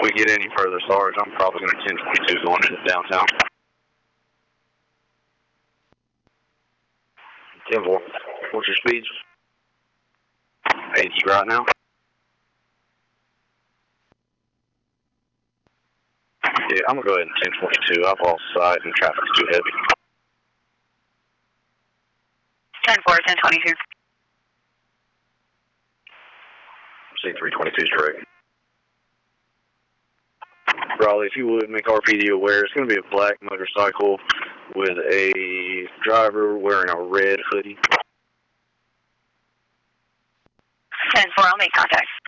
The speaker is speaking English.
We get any further, Sarge, I'm probably going to 1022 going into downtown. 10-4. What's your speeds? 80 right now. Yeah, I'm going to go ahead and 1022. I've lost sight and traffic's too heavy. 10-4, 1022. C322 is direct. Raleigh, if you would, make RPD aware. It's going to be a black motorcycle with a driver wearing a red hoodie. 10-4, I'll make contact.